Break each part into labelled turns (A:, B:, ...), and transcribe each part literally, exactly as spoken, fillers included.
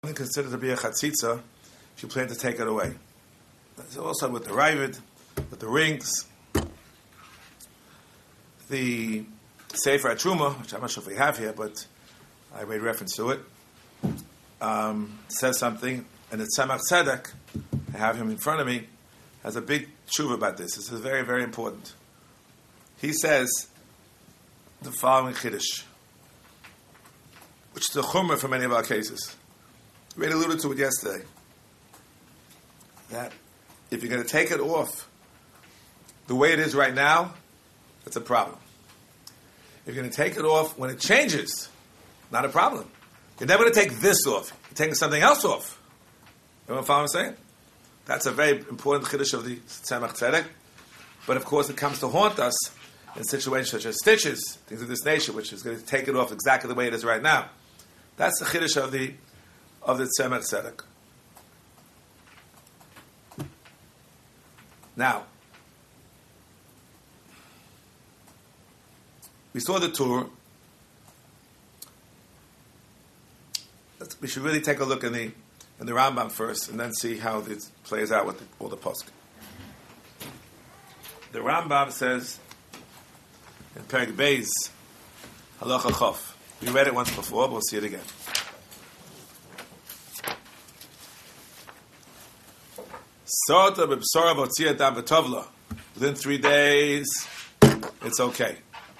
A: considered to be a chatzitza if you plan to take it away. So also with the Ravid, with the rings, the Sefer HaTruma, which I'm not sure if we have here, but I made reference to it, um, says something, and it's Tzemach Tzedek, I have him in front of me, has a big tshuva about this. This is very, very important. He says the following chiddush, which is a chumrah for many of our cases. We had alluded to it yesterday, that if you're going to take it off the way it is right now, that's a problem. If you're going to take it off when it changes, not a problem. You're never going to take this off. You're taking something else off. You know what I'm saying? That's a very important chiddush of the Tzemach Tzedek. But of course, it comes to haunt us in situations such as stitches, things of this nature, which is going to take it off exactly the way it is right now. That's the chiddush of the of the Tzemach Tzedek. Now, we saw the tour. Let's, we should really take a look in the in the Rambam first, and then see how this plays out with the, all the posuk. The Rambam says in Perek Beis, Halacha Chof. We read it once before, but we'll see it again. Within three days, it's okay.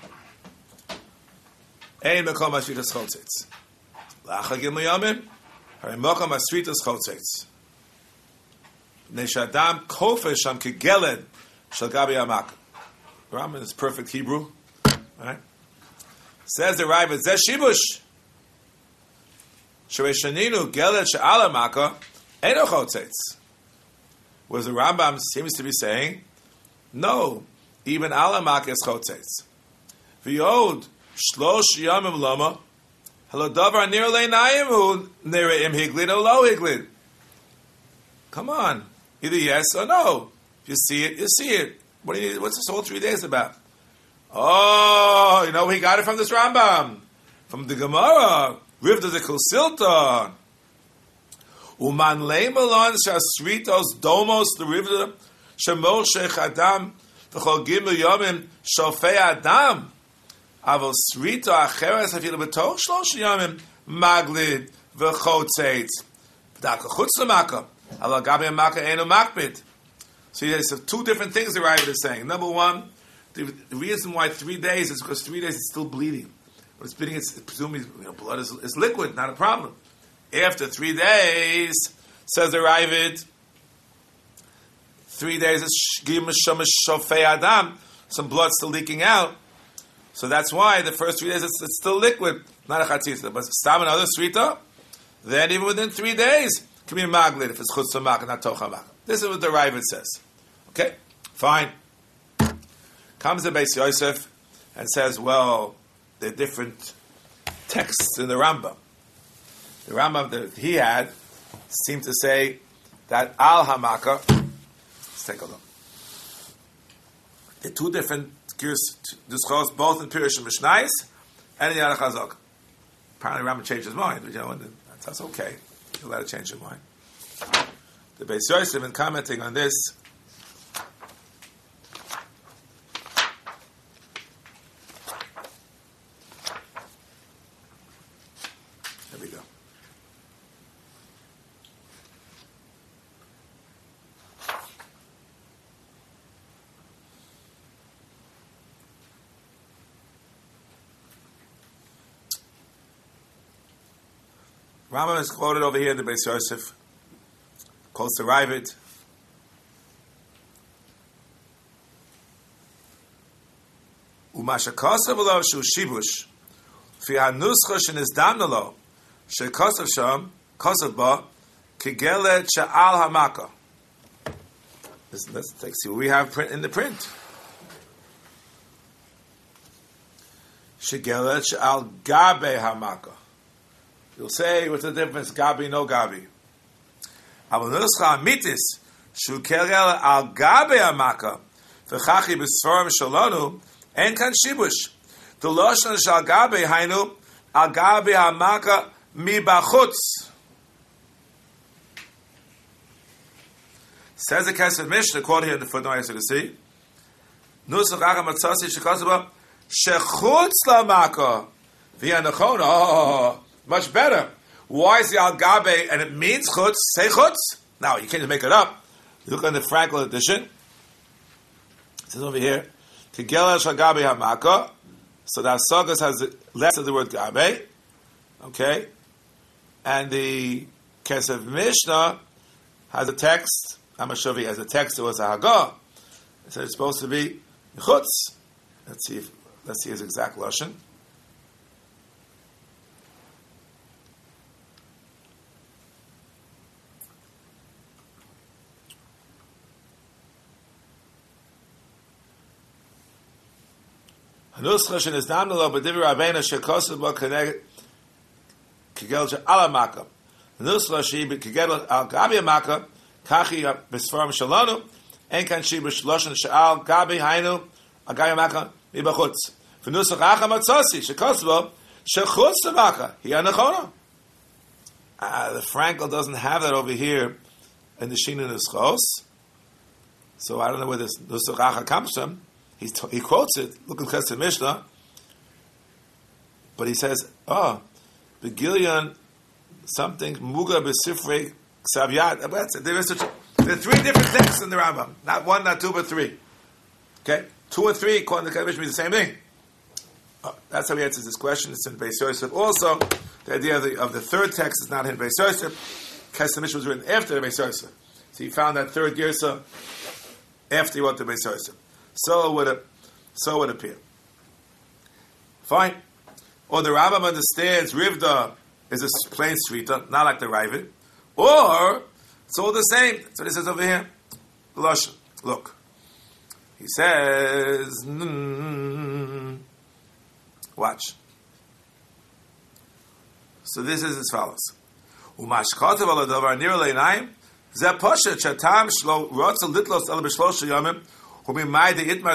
A: Ein mekom asritas chotzitz. La'achar gimel yomim, harim mekom asritas chotzitz. Neshadam kofesh sham kegeled shel gabi hamak. Rambam is perfect Hebrew, right? Says the Ravid, zeh shibush. Shreishaninu geled she'al hamaka eino chotzitz. Whereas the Rambam seems to be saying, no, even alamak is chotzetz. V'yod shlosh yamim lama halodavar nir leinayim hu nireim higlid or lo higlid. Come on, either yes or no. If you see it, you see it. What do you? What's this whole three days about? Oh, you know he got it from this Rambam, from the Gemara. Rivda the Kusilta. Uman leimelon shasritos domos the river shemol sheikh adam v'chol gimel yomim shofei adam avol srito acheres afilu betoch shlosh yomim maglid v'chotzeitz v'daka chutz l'maka ala gabi maka enu makbid. So there's two different things the Ravid is saying. Number one, the, the reason why three days is because three days it's still bleeding. But it's bleeding, it's presumably you know, blood is, is liquid, not a problem. After three days, says the Ravid, three days is shofei adam, some blood still leaking out. So that's why the first three days it's, it's still liquid, not a chatzitza. But stam another srita, then even within three days, can be maglid if it's chutz mak, not tochamak. This is what the Ravid says. Okay, fine. Comes the Beis Yosef and says, well, there are different texts in the Rambam. The Rambam that he had seemed to say that al hamaka. Let's take a look. The two different gears discussed both in Pirush and Mishnayos and in Yad HaChazak. Apparently, Rambam changed his mind, but you know that's, that's okay. You're allowed to change your mind. The Beis Yosef, in commenting on this, Rambam is quoted over here in the Beis Yosef, quotes the Ravid. Umasha kosav lo shu shibush fi hanuscha shenizdamna lo shekosav sham kosav ba kigele she'al hamaka. Let's take see what we have print in the print. Shegele she'al gabe hamaka. You'll say, what's the difference? Gabi, no Gabi. Avol nuscha amitis shu kegel al gabi amaka v'chachi b'sforim shalonu en kan shibush. The lashon shal gabi hainu al gabi amaka mi bachutz. Says the Kesef Mishnah, quote here in the footnote, as you can see. Nusach Acham Matzasi Shekosaba Shechutz Lamaka V'yanachon. Oh, much better. Why is the Al Gabe and it means chutz? Say chutz. Now you can't just make it up. You look on the Frankel edition. It says over here, Kigela Shal Gabe Hamaka. So the Asagas has less of the word Gabe. Okay, and the Kesef Mishnah has a text. Amashavi has a text. It was a Hagah. So it's supposed to be chutz. Let's see if let's see his exact lashon. Hanuscha is namnalo b'divrei Rabbeinu shekosav bo keneged kigel she'ala makam. Hanuscha she kigel al gabi makam kachi b'sfarim shalonu en kan she b'shloshen she'al gabi hainu al gabi makam mibachutz. V'nusach acham atzosi shekosav bo shechutz makam hi anachona. The Frankel doesn't have that over here in the Shina Nuschos, so I don't know where this nusach acham comes from. He's t- he quotes it. Look at Kesef Mishnah, but he says, "Oh, Begilion something muga besifrei ksavyat." There is such. There are three different texts in the Rambam. Not one, not two, but three. Okay, two and three according to Kesef Mishnah mean the same thing. Oh, that's how he answers this question. It's in Beis Yosef. Also, the idea of the, of the third text is not in Beis Yosef. Kesef Mishnah was written after the Beis Yosef, so he found that third Girsa after he wrote the Beis Yosef. So it would, so it would appear. Fine. Or the Rambam understands Rivda is a plain Shrita, not like the Ravid. Or it's all the same. So this is over here. Lashon. Look. He says, mm, watch. So this is as follows. Umashkatav ala davar nir leinayim zeh poshet shatam shlo rotz litlos ala b'shlosh yomim. And the man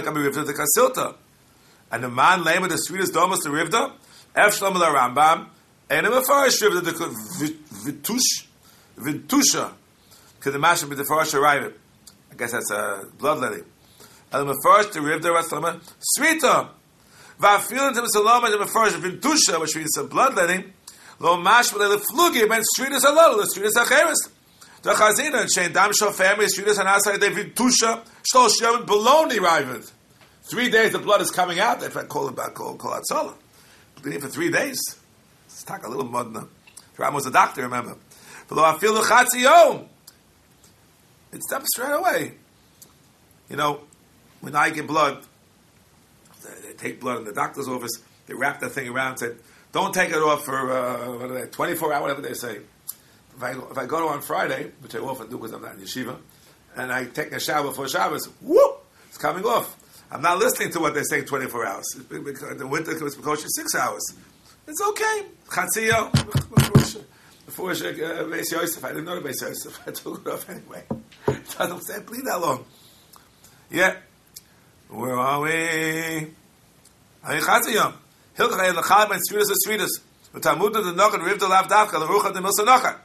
A: lame with the sweetest domus to Rivda, F Shlomo la Rambam, and a Mefarish Rivda the Vitush, Vitusha, because the Mashal be the Farish arrived. I guess that's a bloodletting. And the Mefarish the Rivda was Shlomo, Sweeta, Vafilin to Saloma, and the Mefarish Vitusha, which means some bloodletting, Lo Mashal the Flugi, and sweetest a little, the sweetest a Cheres. The Chazina and Shein Dam Shal family, sweetest and Asai de Vitusha, Shlosh Yom Bologna arrived. Three days the blood is coming out. That's why I call it back, call call Atzala. Bleeding for three days. It's stuck a little mud now. Ram was a doctor, remember. Below I feel the Chatzi Yom. It stops right away. You know, when I get blood, they take blood in the doctor's office, they wrap that thing around and say, don't take it off for uh, what are they, twenty-four hours, whatever they say. If I, if I go to on Friday, which I often do because I'm not in yeshiva, and I take a shower before Shabbos, whoop, it's coming off. I'm not listening to what they're saying twenty-four hours. In the winter, it's because it's six hours. It's okay. Chatziyo. Before Beis Yosef, I didn't know the Beis Yosef. I took it off anyway. It doesn't say bleed that long. Yeah. Where are we? Chatziyo. Hilchah and Lachal and sweetest and sweetest. But Talmud the Nochen Riv the Lav Davka the Rucha the Milsa Nocha.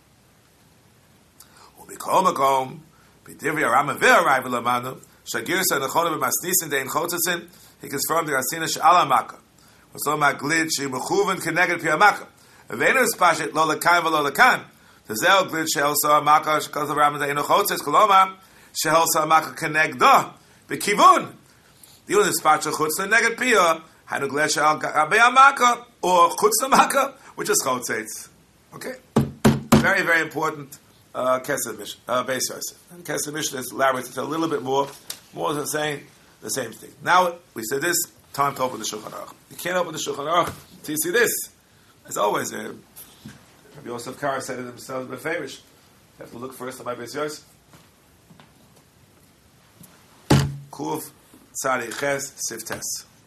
A: Ubikom Akom. B'Divri Aram Avir arrival Amanu. Shagirsa Nechona b'Masnisin Dein Chotzin. He confirmed the Rasina She'ala Maka. So Maglid She Mechuven Keneged Pi Maka. Avenu Spashet Lo Lekan V'Lo Lekan. The Zel Glid She'el Sa Maka Shekos Aram Dein Chotzin Koloma She'el Sa Maka Kenegda B'Kivun. The only Spashet Chutz Neged Pia Hanu Glid She'el Gabe Maka or Chutz Maka, which is Chotzitz. Okay, very very important. Uh, Kesef Mishnah, uh, Beis Yosef. And Kesef Mishnah is elaborated it's a little bit more, more than saying the same thing. Now, we said this, time to open the Shulchan Aruch. You can't open the Shulchan Aruch until you see this. As always, uh, Rabbi Yosef Kar said it himself, but famous. You have to look first at my Beis Yosef. Kuv, Tzadi, Ches, Siftes.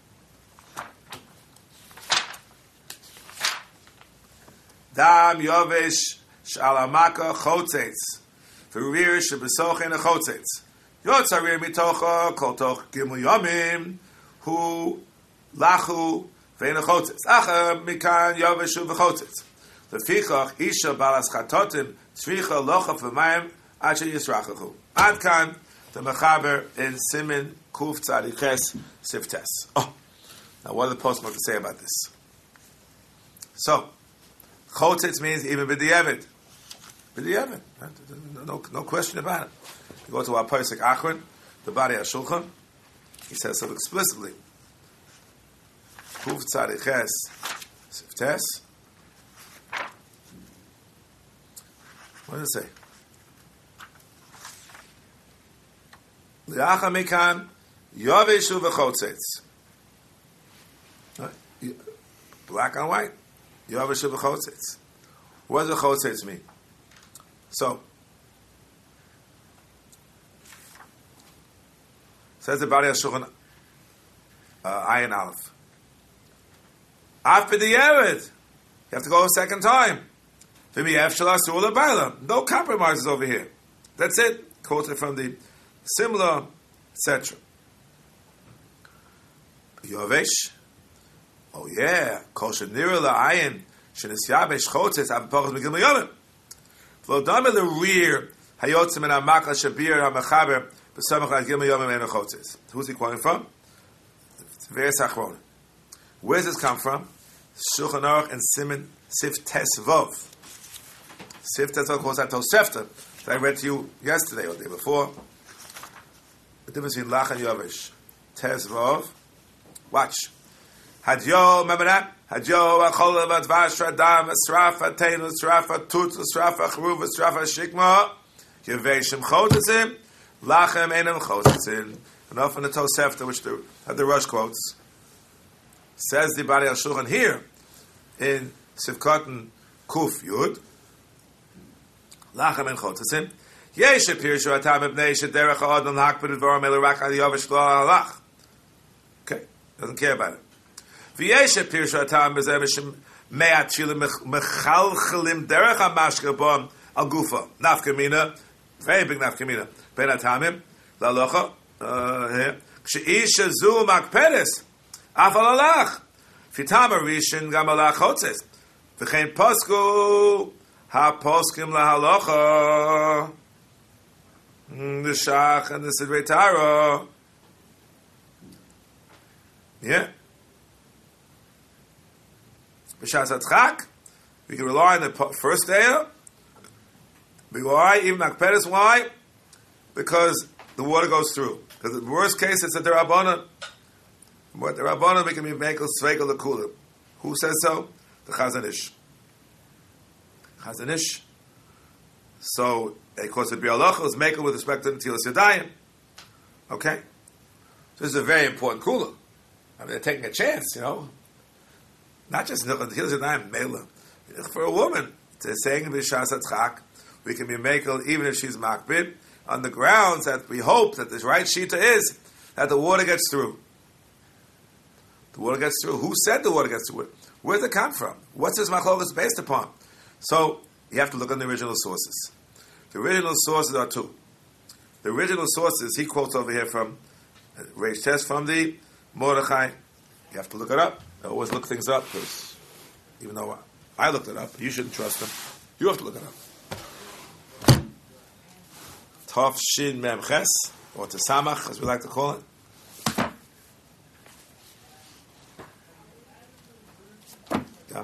A: Dam, Yovesh, Shalamaka Chotzetz. Verir Shebesochen a Chotzetz. Yotzarir mitocha koltoch gimel yomim hu lachu ve'en a Chotzetz. Acha mikan yoveshu v'chotzetz. Lefichach isha balas chatotim tzricha locha v'mayim Ad Yisrachachu. Ad Kan, the Mechaber in Simin Kuf Tzadiches Siftes. Oh, now what do the postmark to say about this? So, Chotetz means even B'di'evet. B'di'evet. No, no question about it. You go to our Pesach Achron, the Bari HaShulchan, he says so explicitly. Kuf Tzadiches Siftes. What does it say? L'acha mikan yoveshu v'chotzitz. Black on white. Yoveshu v'chotzitz. What does the chotzitz mean? So, says the Bari HaShulchan, uh, Ayin Aleph. After the Yered, you have to go a second time. No compromises over here. That's it. Quoted from the similar, et cetera. Yovesh. Oh yeah. Kosher nira la'ayin shenisyabesh chotzes apapochas megil mayonim. V'lo dame l'rir hayotzim en hamakla shabir ha'mechaber b'samach ha'gil mayonim en chotzes. Who's he quoting from? Various achronim. Where does this come from? Shulchan Aruch and Siman Sif Tesvov. Sif Tesvov calls that Tosefta that I read to you yesterday or the day before. The difference between Lach and Yovesh. Tesvov. Watch. Hadyo, remember that? Hadyo, Achol, Advash, Radam, Asraf, Atain, Asraf, Tut, Asraf, Achruv, Asraf, Shikma, Yeveshim Chotetzim, Lachem, Enam Chotetzim. And often the Tosefta, which the, the Rush quotes, says the Bari HaShulchan here in Sivkotan Kuf Yud, Lachem en Chotetzim, Yesh Pirshu Atam Ibnei Shederech Ha'odon Hakpid Dvoram Elirak Al Yovesh Lo Halach. Okay, doesn't care about it. V'yesh Pirshu Atam Bezeh Mishim Me'at Shilim Mechalchelim Derech HaMashke Bom Al Gufa. Nafkamina, very big Nafkamina. Ben Atamim, Lalocha, here. Kshe'ish Zu Makpedes, Afal Alach. Fitama Rishon Gam Alach Chotzes. V'chein Posku Ha-Poskim La-Halocha. The Shach and the Sidrei Tara. Yeah. B'shas Hatzchak, we can rely on the first day. Why? Even Makpedes, why? Because the water goes through. Because in the worst case, it's a Derabbanan. What the Rabbanan, we can be Mekel Sveikel Lekula. Who says so? The Chazon Ish. Chazon Ish. So, of course, the Bialocha is Mekel with respect to Tilas Yadayim. Okay? So this is a very important Kula. I mean, they're taking a chance, you know. Not just Tilas Yadayim, Mela. For a woman, to saying B'shas Hatzchak, we can be Mekel even if she's Makbid, on the grounds that we hope that the right Shita is that the water gets through. The water gets through. Who said the water gets through? Where did it come from? What's this machlokas based upon? So, you have to look on the original sources. The original sources are two. The original sources, he quotes over here from uh, Reish Tes, from the Mordechai. You have to look it up. I always look things up, because even though I looked it up, you shouldn't trust them. You have to look it up. Tov Shin Mem Ches, or Tesamach, as we like to call it. Yeah.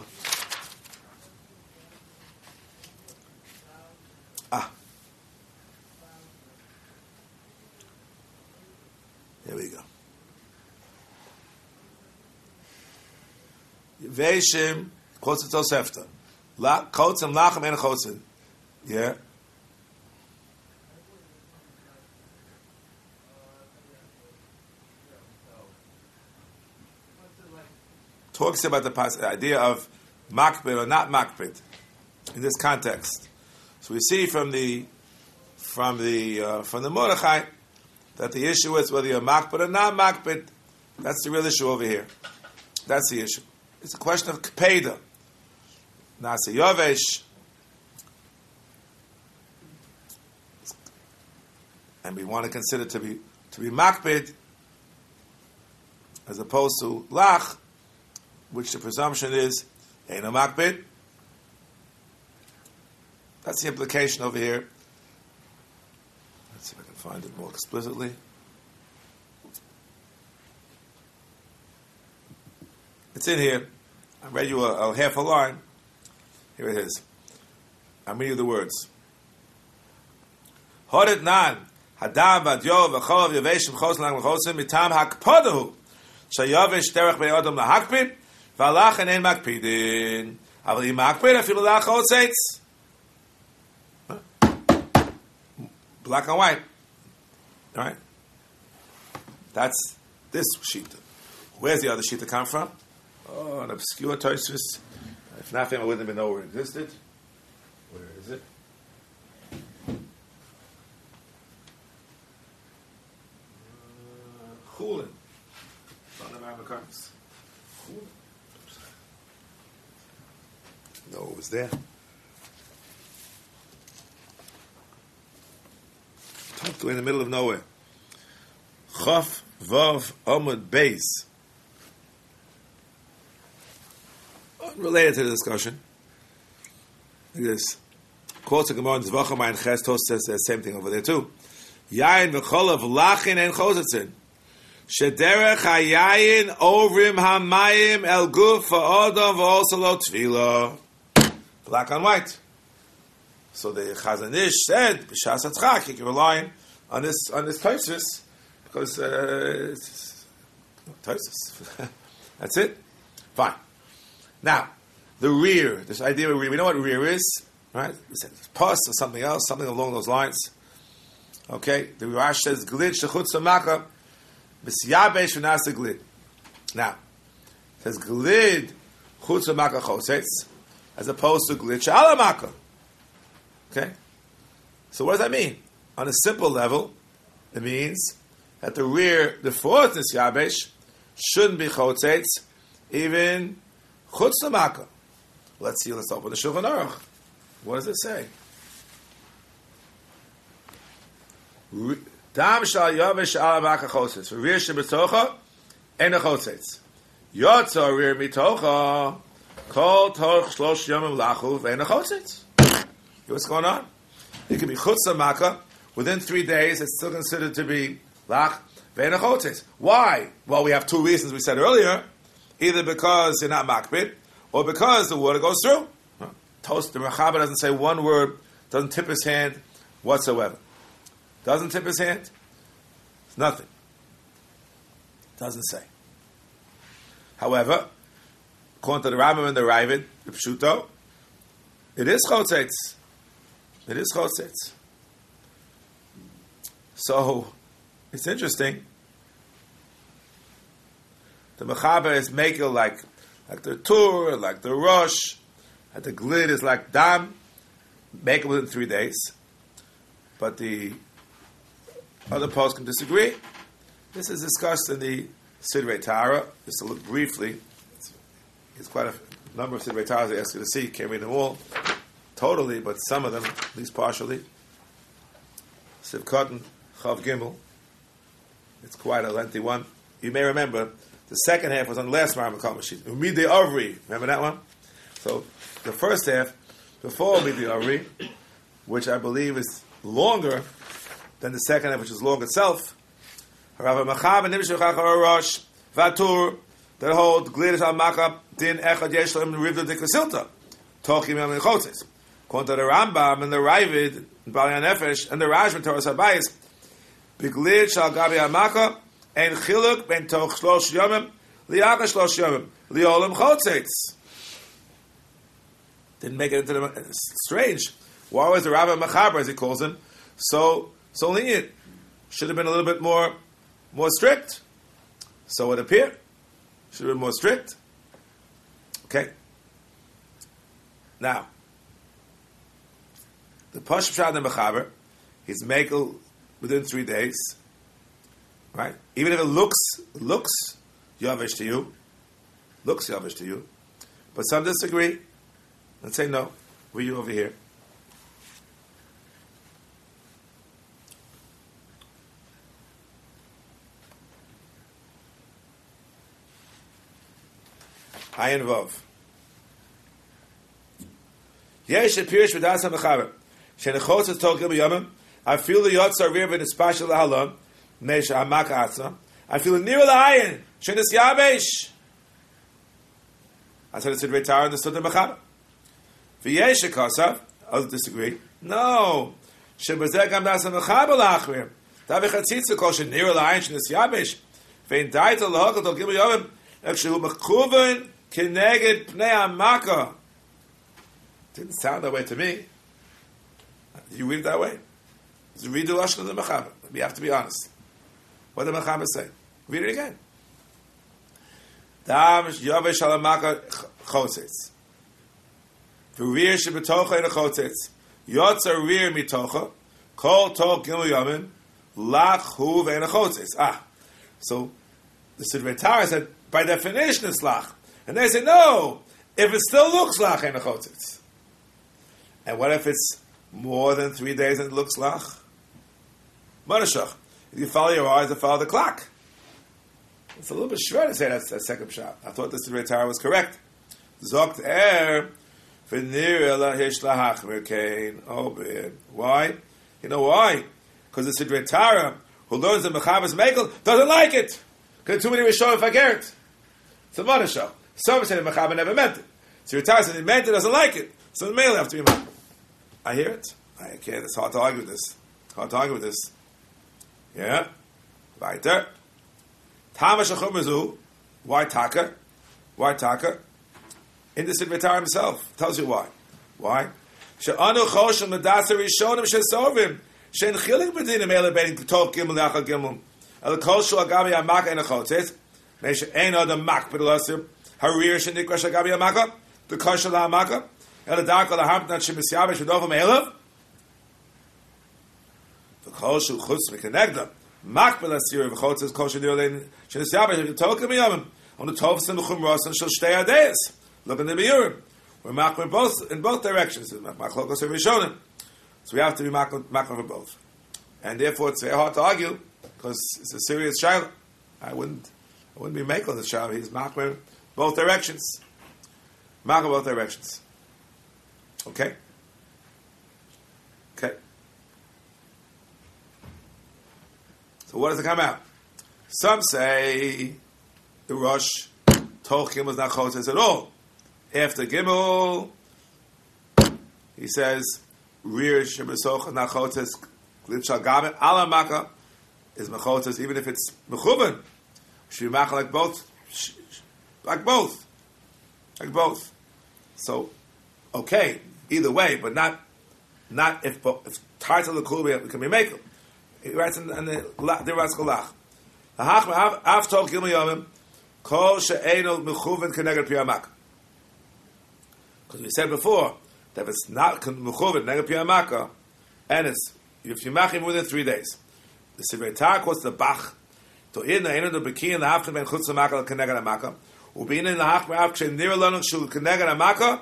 A: Ah. Here we go. Veishim, quotes the Tosefta. Chotzim lachem en chotzim. Yeah. Talks about the idea of makbid or not makbid in this context. So we see from the from the uh, from the Mordechai that the issue is whether you're makbid or not makbid. That's the real issue over here. That's the issue. It's a question of kpeda. Nasa yovesh, and we want to consider to be to be makbid as opposed to lach, which the presumption is ain't a makbid. That's the implication over here Let's see if I can find it more explicitly. It's in here. I read you a, a half a line. Here it is. I'm reading the words. Hodet nan hadam vadyo v'cholav yaveshim chos lang v'chosim mitam hakpodahu shayavesh derech bnei adam lahakpid v'alach en ein makpidin aval im makpid afilu lach hotzeitz. Black and white. All right? That's this sheet. Where's the other sheet to come from? Oh, an obscure Tosfos. If not, I wouldn't even know where it existed. Where is it? Chulin. From the Mamakaris. Chulin. No, it was there. Tucked away in the middle of nowhere. Chaf Vav Amud Beis. Related to the discussion. Look at this. Quotes the Gemara in Zvachar and Ches Tos says the same thing over there too. Yain v'cholav lachin en chosetzin. Shederech hayayin ovrim hamayim el guf ha'odam v'osa lo tefila. Black on white. So the Chazon Ish said, B'shas hatzchak, you can rely on this on this Tosfos because uh, it's Tosfos. That's it. Fine. Now, the rear, this idea of rear, we know what rear is, right? It's pus or something else, something along those lines. Okay, the Rash says, Glid shechutz ha'maka, b'syabesh v'nas glid. Now, it says, Glid chutz ha'maka chosetz, as opposed to Glid she'al ha'maka. Okay? So what does that mean? On a simple level, it means that the rear, the fourth nisyabesh, shouldn't be chosetz, even chutz ha'maka. Let's see, let's open the Shulchan Aruch. What does it say? Dam shal yavesh al ha'maka chosetz. Rear shebetocha, en a chosetz. Yotza rear mitocha, kol toch shlosh yomim lachu, ve'en a chosetz. What's going on? It can be chutz ha'maka. Within three days, it's still considered to be lach, ve'en a chosetz. Why? Well, we have two reasons we said earlier. Either because you're not makbid, or because the water goes through. Toast, the Mechaber doesn't say one word, doesn't tip his hand whatsoever. Doesn't tip his hand? It's nothing. Doesn't say. However, according to the Rambam and the Ravid, the Pshuto, it is chotzetz. It is chotzetz. So, it's interesting. The Mechaber is making like, like the Tur, like the Rosh, and the Glid is like Dam, make it within three days. But the other posts can disagree. This is discussed in the Sidrei Tara. Just to look briefly, it's, it's quite a number of Sidrei Taras I ask you to see. Can't read them all totally, but some of them, at least partially. Siv Cotton, Chav Gimel. It's quite a lengthy one. You may remember the second half was on the last Maram Kol sheet. Umidei Avri. Remember that one? So the first half, before Umidei Avri, which I believe is longer than the second half, which is long itself. Rav Mechaber Nimshach Achar Rosh Vatur that hold Glidus Al Makab Din Echad Yesh Lam Rivda Dikasilta Tochim Yom Chotzes. According to the Rambam and the Ravid and Bali Nefesh and the Rajman Torah Sabayis, Biglid Shal Gabi Al Makab and Chiluk Ben Toch Shlosh Yomim Liaka Shlosh Yomim Liolam Chotzes. Didn't make it into the... It's strange. Why was the Rabbi Mechaber, as he calls him, so so lenient? Should have been a little bit more more strict. So it appeared. Should have been more strict. Okay. Now, the Pashut Pshat and Mechaber, he's makel within three days. Right? Even if it looks looks yavish to you, looks yavish to you, but some disagree and say no. Were you over here? Ayin Vav. Yesh a pirish v'das ha-mechaber. She'nechotzes tol gil b'yomim I feel the yotzar riv in the special halom, nesha hamak atza. I feel near the ayin, shenis yabesh. I said it's a retar and the sudden machaba. V'yesh kasav, others disagree. No, shebazeh gam das machaba lachrim. Davi chatzitza kol shenear the ayin shenis yabesh. Vein daita lahakot al gimel yomim. Actually, mechkuven keneged pnei hamaka. Didn't sound that way to me. You read it that way? You read the lashon of the Mechaber. We have to be honest. What did the Mechaber say? Read it again. Dam yavesh al hamaka chotzitz. V'rir shebetocha in a chotzitz. Yotzer rir mitocha. Kol tol gimel yomim. Lach hu ve'en a chotzitz. Ah. So, the Sidrei Torah said, by definition it's lach. And they say, no, if it still looks lach, ain't a chotzitz. And what if it's more than three days and it looks lach? Manashach. If you follow your eyes, you follow the clock. It's a little bit short to say that's that second shot. I thought the Sidrei Torah was correct. Zokt er v'nir ela hish lahachmer kein. Oh, bad. Why? You know why? Because the Sidrei Torah, who learns the Mechaber's Mekel, doesn't like it. Because too many Rishonim forget it. It's a Manashach. Some say the Mechaber never meant it. So your Torah said he meant it, doesn't like it. So the male have to be mad. I hear it. I can't. It's hard to argue with this. Hard to argue with this. Yeah. Weiter. Tamash Achumazu. Why Taka? Why Taka? In the Sidrei Torah himself tells you why. Why? She'anu choshel medasa rishonim she'sovim she'en chilik b'dinim ele bein tov gimel yachal gimel el kol shul agabi hamaka en achotzes ne'she'en adam mak b'delasir harir she'nikra she'agabi hamaka the koshel hamaka el adakol hahamtnat she'misyabe she'dovim elav the kol shul chutz mekenegda mak b'delasir v'chotzes kol she'nirlein she'nisyabe she'tokim yamim on the tov sim v'chum rosan shel shtei adayas. Look in the Biurim. We're makar both in both directions. So we have to be makar for both, and therefore it's very hard to argue because it's a serious shaila. I wouldn't, I wouldn't be making the shaila. He's makar both directions, makar both directions. Okay, okay. So what does it come out? Some say the Rosh Tolkien was not chotes at all. After Gimel, he says, Rir Shebesoch Nachotes Glitchal Gamet Ala Maka is Mechotes, even if it's Mechuven. Should be Maka like both. Like both. Like both. So, okay, either way, but not not if if title of the Kul can be Mekel. He writes in, in the Diras Kolach. Hachma Av Tol Gimel Yomim Kol She'eno Mechuven Keneged Piyamaka. Because we said before that if it's not mechuvet neged piyamaka, and it's if you machim within three days, the Sidrei Torah quotes the Bach to in the end of the beki and the haftim ben chutz hamaka keneged hamaka ubein in the hachmer av kshem nir lanu shul keneged hamaka.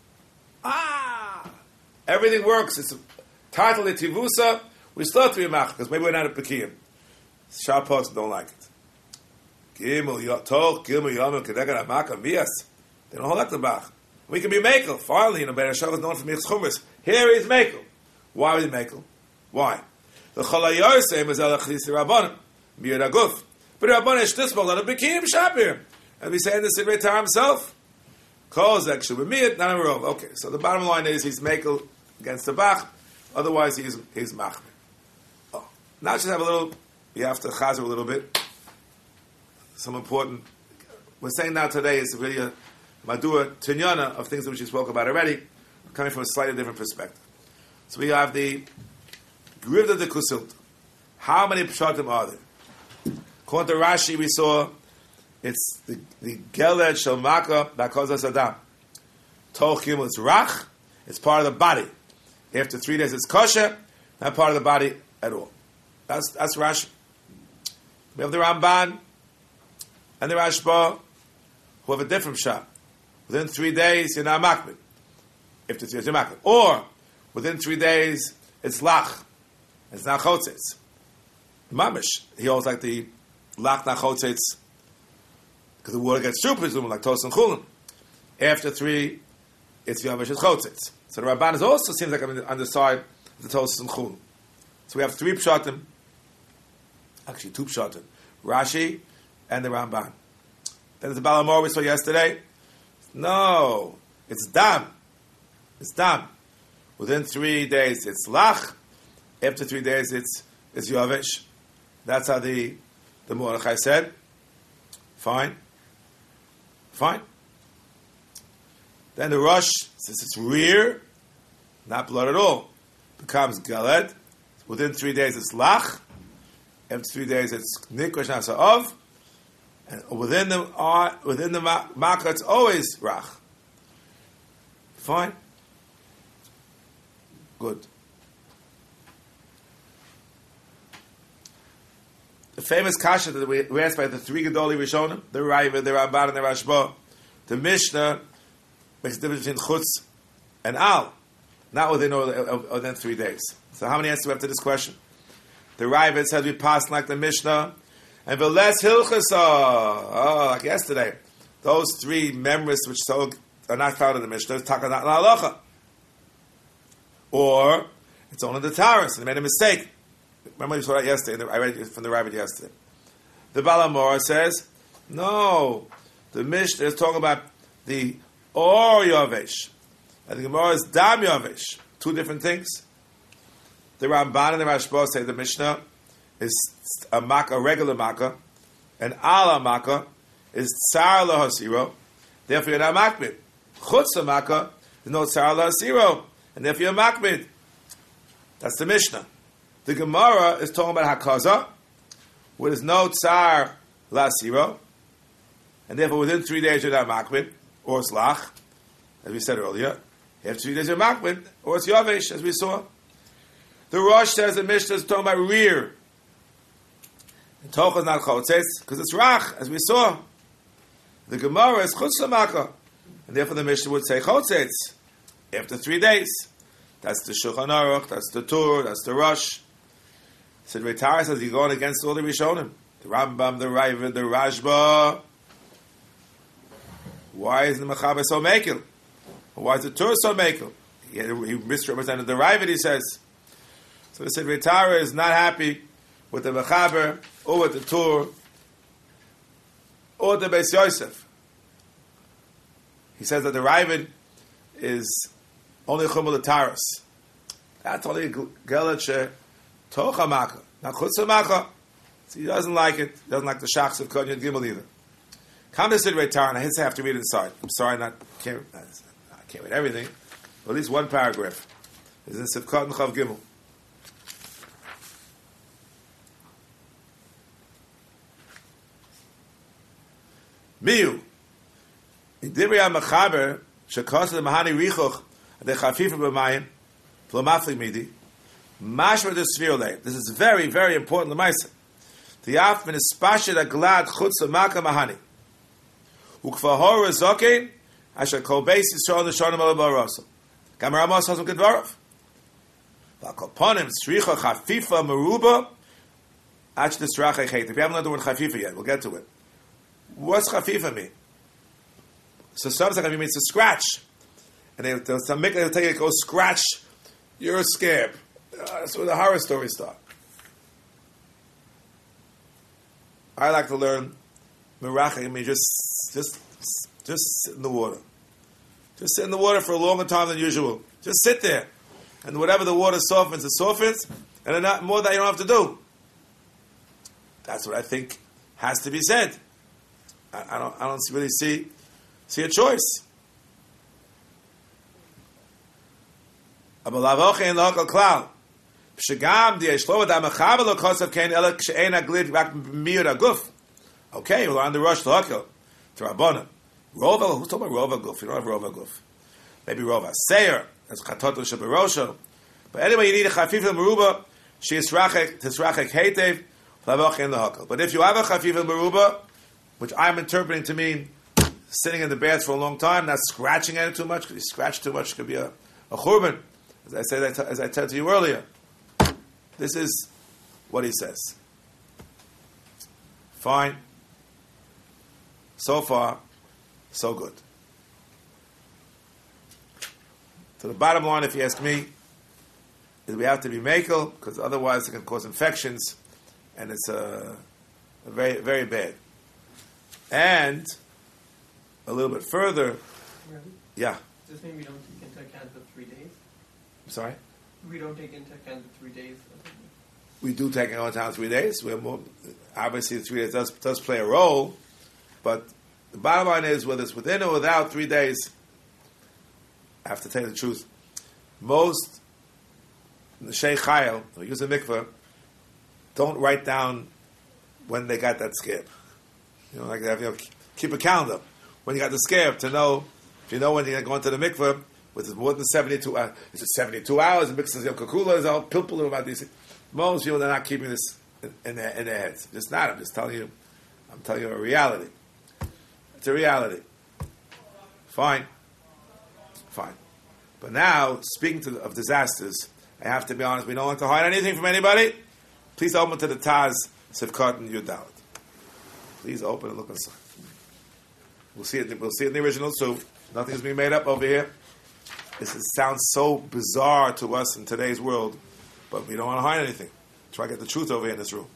A: Ah, everything works. It's a title of tivusa. We still have to be mach because maybe we're not at bekiyim. Sharpos don't like it. Gimel yotol gimel yomim keneged hamaka vias. They don't hold that the Bach. We can be Mekel. Finally, you know, Be'er Hashem is known for Michs Chumis. Here he's Mekel. Why is he Mekel? Why? The Cholayar same as El Achlis Rabbanim. Mir Aguf. But Rabbanim is this lot of Bekim Shapir. And we say in the Sidrei Torah himself, Kol Zek Shubimiyat, not a Rov. Okay, so the bottom line is he's Mekel against the Bach. Otherwise, he's, he's Machmir. Oh. Now just have a little, we have to chazer a little bit. Some important, we're saying now today is really a Madua Tinyana of things which we spoke about already, coming from a slightly different perspective. So we have the Grivda de Kusilt. How many Pshatim are there? According to Rashi, we saw it's the, the Geled Shalmaka Bakoza Saddam. Tolchim, it's Rach, it's part of the body. After three days, it's kosher, not part of the body at all. That's that's Rashi. We have the Ramban and the Rashba who have a different shot. Within three days, you're not makbid. If it's you're makbid. Or, within three days, it's lach. It's not chotzitz. Mamish. He holds like the lach not chotzitz because the water gets through, presumably, like tos and chulin. After three, it's yamish, it's chotzitz. So the Rabban is also seems like on the, on the side of the tos and chulin. So we have three pshatim, actually two pshatim, Rashi and the Ramban. Then there's the Balamor we saw yesterday. No, it's dam. It's dam. Within three days it's lach. After three days it's it's yovesh. That's how the the Mordechai said. Fine. Fine. Then the Rosh, since it's rear, not blood at all, becomes galed. Within three days it's lach. After three days it's nikosh nasa'ov. And within the uh, within the makkah it's always rach. Fine. Good. The famous kasha that we, we asked by the three Gedoli Rishonim, the Raiva, the Ramban, and the Rashba, the Mishnah makes a difference between chutz and al, not within or, or, or within three days. So how many answers do we have to this question? The Raiva says we pass like the Mishnah, and Veles Hilchasa, oh, like yesterday, those three members which so are not found in the Mishnah, is taka not halacha. Or it's only the Taurus, and they made a mistake. Remember you saw that yesterday, I read it from the Rabbit yesterday. The Balamora says, no, the Mishnah is talking about the Or Yovesh, and the Gemara is Dam Yovesh, two different things. The Ramban and the Rashba say the Mishnah is a makkah, a regular makkah, and ala makkah is tsar lahasiro, therefore you're not makbid. Chutz makkah is no tsar lahasiro, and therefore you're makbid. That's the Mishnah. The Gemara is talking about hakaza, where there's no tsar lahasiro, and therefore within three days you're not makbid, or slach, as we said earlier. After three days you're makbid, or it's yavesh, as we saw. The Rosh says the Mishnah is talking about rear. And Tocha is not chotzetz, because it's rach, as we saw. The Gemara is chutz l'makah, and therefore the Mishnah would say chotzetz, after three days. That's the Shulchan Aruch, that's the Tur, that's the Rosh. Said Reitar says you're going against all the Rishonim. The Rambam, the Raiva, the Rashba. Why is the Mechaber so makel? Why is the Tur so makel? He, he misrepresented the Raiva, he says. So they said Reitar is not happy with the Mechaber, or with the Tur, or the Beis Yosef. He says that the Ravid is only Chumul Taras. That's only Gelet She Tocha Makkah, not Chutz Makkah. So he doesn't like it. He doesn't like the Shachs of Kohen Gimel either. Come to Sid Reitar, and I hit to have to read it inside. I'm sorry, not can't, I can't read everything, but at least one paragraph is in Sivkot and Chav Gimel. Miu. In Divrei HaMechaber, shekos the Mahani Richuch, the Chafifa b'mayim, plomafli midi, mashma de svirole. This is very, very important l'maisa. The afmin is spashid aglad chutz l'maka Mahani. Ukvahor rezokin, asher kol beis Yisrael nishonim ala ba'arosam. Gamar Amos hasam kedvarav. V'akoponim tzricha chafifa meruba, ach desracha chet. If you haven't learned the word chafifa yet, we'll get to it. What's chafifa mean? So some chafifa means to scratch, and they, they'll, some they'll tell you to go scratch your scab. Uh, that's where the horror stories start. I like to learn meracha. I mean, just, just, just sit in the water. Just sit in the water for a longer time than usual. Just sit there, and whatever the water softens, it softens, and then not more that you don't have to do. That's what I think has to be said. I don't. I don't really see see a choice. Okay, we're on the rush to Hakel to Rabbana. Rova, who's talking about Rova Guf? You don't have Rova Guf. Maybe Rova Seir. That's Chatotu Shabarosha. But anyway, you need a Chafifa Meruba. She is Rachek Tisrachek Heitev. But if you have a Chafifa Meruba, which I'm interpreting to mean sitting in the bath for a long time, not scratching at it too much, because you scratch too much, it could be a, a churban, as I said, as I told you earlier. This is what he says. Fine. So far, so good. To the bottom line, if you ask me, is we have to be makel, because otherwise it can cause infections, and it's uh, very, very bad. And a little bit further,
B: Really?
A: yeah.
B: Does this mean we don't take into account the three days?
A: I'm sorry?
B: We don't take into account the three days.
A: We do take into account three days. We're more, obviously, the three days does, does play a role, but the bottom line is, whether it's within or without three days, I have to tell you the truth. Most the Sheikh Chayil, who use a mikveh, don't write down when they got that scab. You know, like that, you know, keep a calendar when you got the scab to know. If you know when you're going to the mikveh, with more than seventy-two hours, is it seventy-two hours? The mikveh is you know, kakula is all pilpul about these things. Most people, they're not keeping this in, in, their, in their heads. Just not. I'm just telling you. I'm telling you a reality. It's a reality. Fine. Fine. But now, speaking to, of disasters, I have to be honest, we don't want to hide anything from anybody. Please open to the Taz, Sivkot, and Yudalit. Please open and look inside. We'll see it, we'll see it in the original too. Nothing's being made up over here. This is, sounds so bizarre to us in today's world, but we don't want to hide anything. Try to get the truth over here in this room.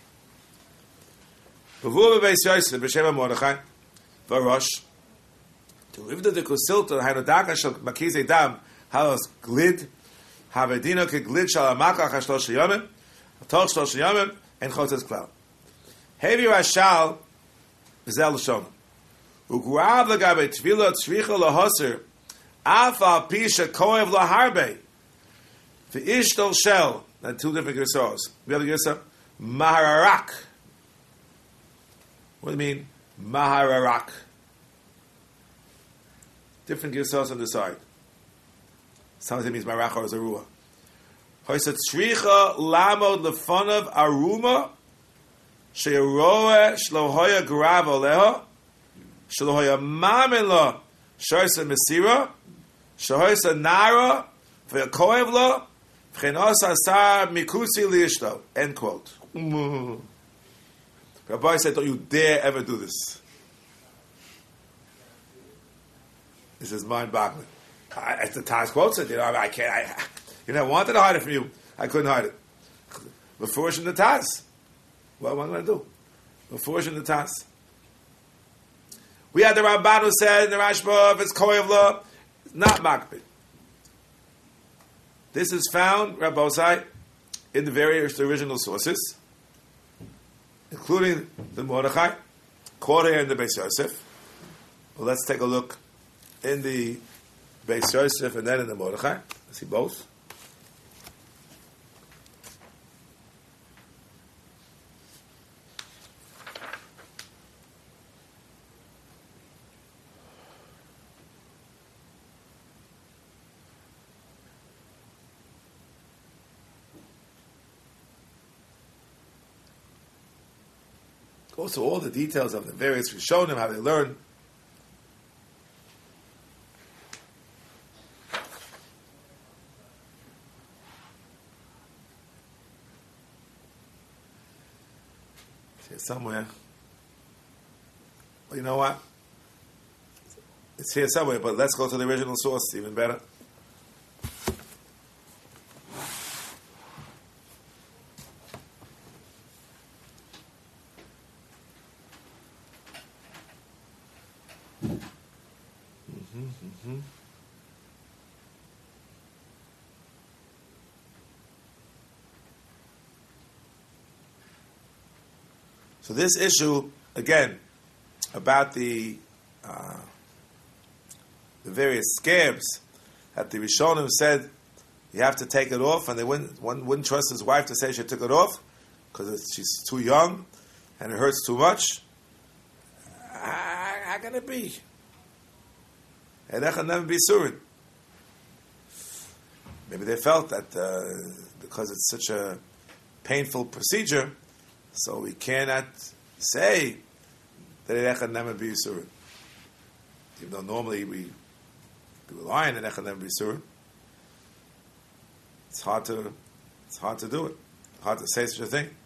A: Varosh. To live the kusilta, hainodaka shel makize dam, halos glid, havedino ke glid shal amaka chashlosh yomim, atol shlosh yomim, and chotes klal. Hevi rashal, zel shom. Ugrav lagabe tvila tzricha lahoser, afa pisha koev laharbe. The ishtol shel, and two different gersos. The other gersa, mahararak. What do you mean, mahararak? Different gersos on the side. Sometimes it means marach or zarua. Hoysat tzricha lamod lefonav aruma sheyeroeh shlohoya grav oleha shlohoya mamin lo shoysa mesira shoysa nara v'yakoev lo v'chenos asar mikusi liyishto. End quote. Rabbi said, don't you dare ever do this. This is mind-boggling. As the Taz quotes it, you know, I, I can't. I, you know, I wanted to hide it from you. I couldn't hide it. Before in the Taz. What, what am I going to do? Before in the Taz. We had the Ramban who said in the Rashba, if it's Koyev law, it's not Makbid. This is found, Rabbi Osai, in the various original sources, including the Mordechai, quoted here in the Beis Yosef. Well, let's take a look in the Beis Yosef and then in the Mordechai. Let's see both. Also, all the details of the various Rishonim, how they learn. Somewhere. Well, you know what? It's here somewhere, but let's go to the original source, even better. Mm-hmm, mm-hmm. So this issue, again, about the uh, the various scabs that the Rishonim said you have to take it off, and they wouldn't, one wouldn't trust his wife to say she took it off because she's too young and it hurts too much. How can it be? And that can never be surin. Maybe they felt that uh, because it's such a painful procedure, so we cannot say that it can never be surin. Even though normally we rely on it can never be surin. It's hard to it's hard to do it. Hard to say such a thing.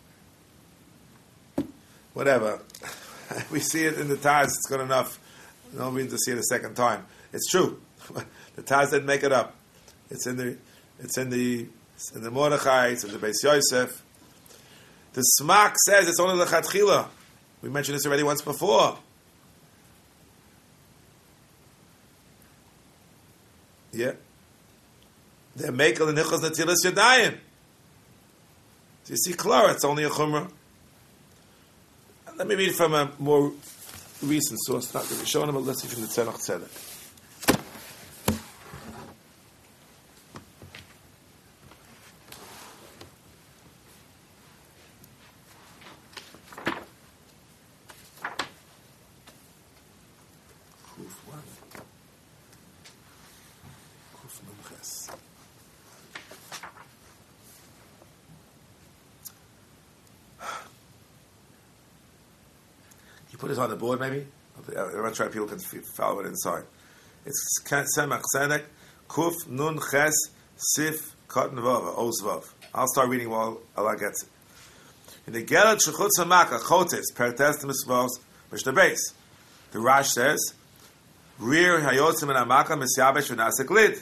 A: Whatever. We see it in the Taz, it's good enough. No reason to see it a second time. It's true. The Taz didn't make it up. It's in the, it's in the, it's in the Mordechai. It's in the Beis Yosef. The Smak says it's only lechatchila. We mentioned this already once before. Yeah. They're making the nichos netilas yadayim. So you see, clear, it's only a chumrah. Let me read from a more recent source, not the Rishonim, but let's see from the Tzemach Tzedek. You put it on the board, maybe? I'm not sure people can follow it inside. It's Tzemach Tzedek, Kuf Nun Ches Sif Katan Vav, Oz Vav. I'll start reading while Allah gets it. In the Gelet Shechutz HaMaka, Chotes, Pertes Mitzvos, Mishnah Beis. The Rash says, Rir Hayotzim and Amaka Misyabesh V'nasek Lid.